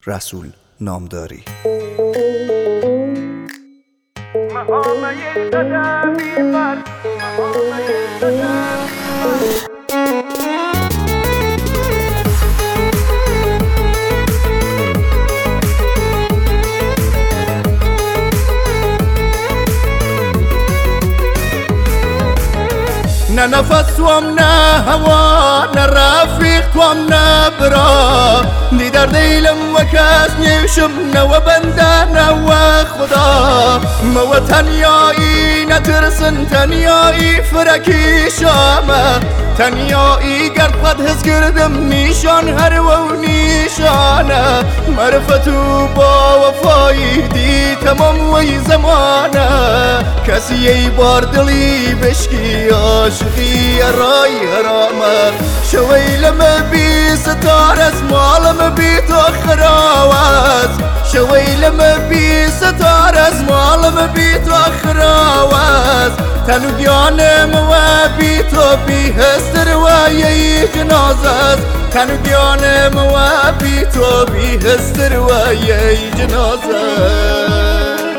رسول نامداری. نه نفس توام نه هوا نه رفیق توام نه برا دی در دیلم و کس نیشم نه و بنده نه و خدا مو تنیایی نترسن تنیایی فرکی شامه تنیایی گر قد حس کردم نیشان هر و نیشانه معرفت و با وفایی دی تمام وی زمانه کسی ای بار دلی بشکی عاشقی رای حرامه شوی لما بی ستار از مالم بی تو خراوز شوی لما بی ستار از مالم بی تو خراوز تنو گیانم و بی تو بی هستر و یی جنازه تنو گیانم و بی تو بی هستر و یی جنازه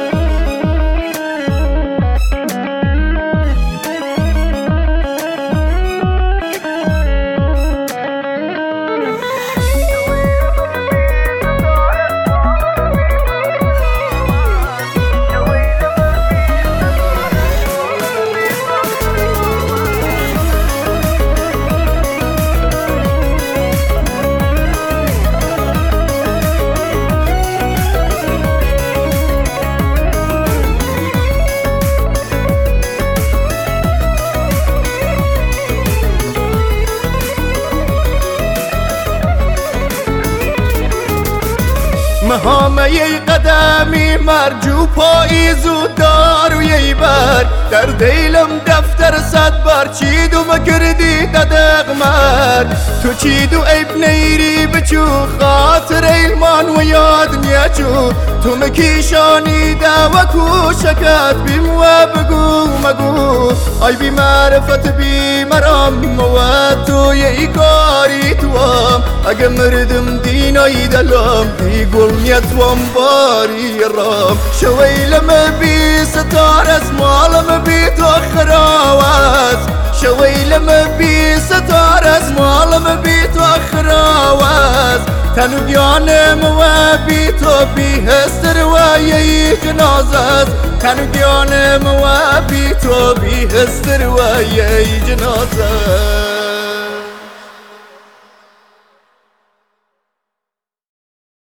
مهامه ی قدمی مرجو پاییز و دار و یی بر در دیلم دفتر صد بار چیدو مکردی ددغمر تو چیدو ایب نیری بچو خاطر ایلمان و یاد نیچو تو مکیشانی دا و کوشکت بیم و بگو مگو آی بی معرفت بی مرام و تو یی کاری توام اگه مردم دینای دلم دی گل نیتوام باری رام شوی لما بی ستار از مالم بی تو خراوز شوی لما بی ستار از مالم بی تو خراوز تنو گیانم و بی تو بی هستر و یی جنازه تنو گیانم و بی تو بی هستر و یی جنازه